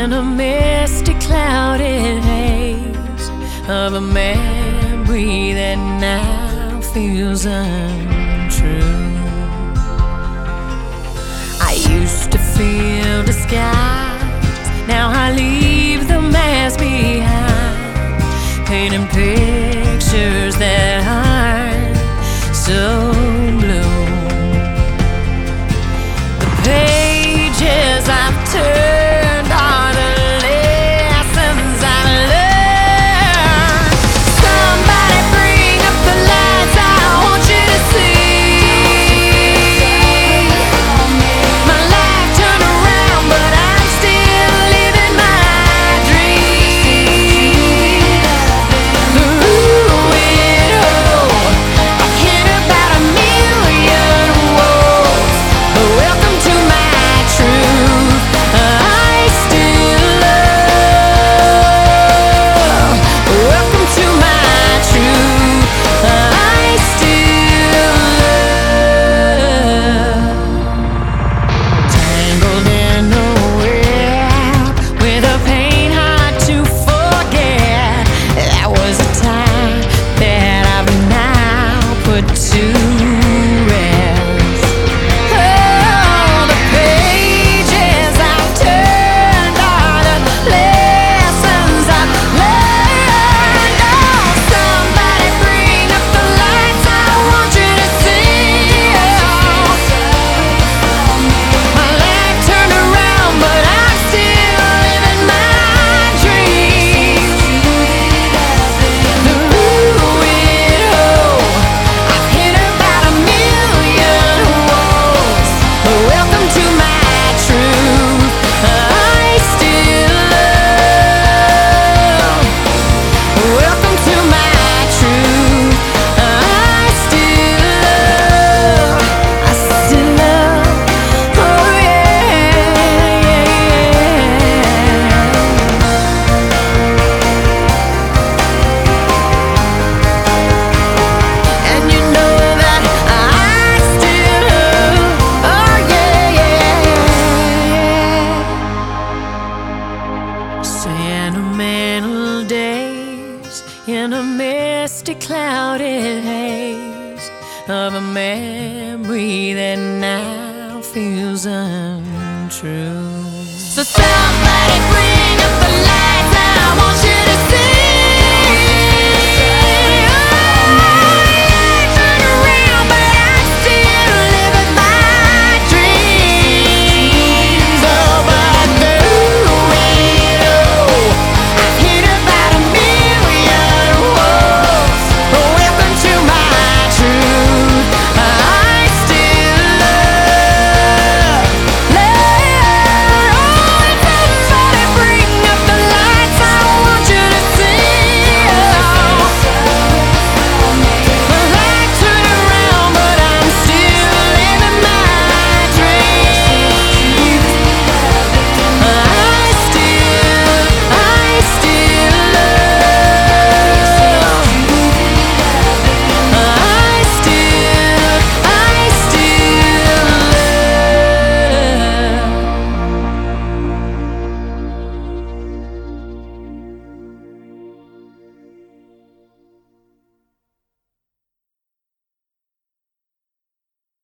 in a misty, clouded haze of a memory that now feels untrue. I used to feel the skies, now I leave the mask behind, painting pictures that aren't so blue. The pages I've turned are the lessons I've learned. Somebody bring up the lights, I want you to see. My life turned around, but I'm still living my dream. Through it all, I've hit about 1,000,000 walls. Welcome to my truth. I still love. Welcome to my truth. I still love. Tangled in a web with a pain hard to forget. That was a time that I've now put to rest. Oh, the pages I've turned are the lessons I've learned. Oh, somebody bring up the lights, I want you to see. My life turned around, but I'm still living my dream. Through it all, I've hit about 1,000,000 walls. Welcome to my truth. I still love. Welcome to my truth. I still love. I still love. Oh yeah, and you know that I still love. Oh yeah. Sentimental days in a misty, clouded haze of a memory that now feels untrue. So somebody bring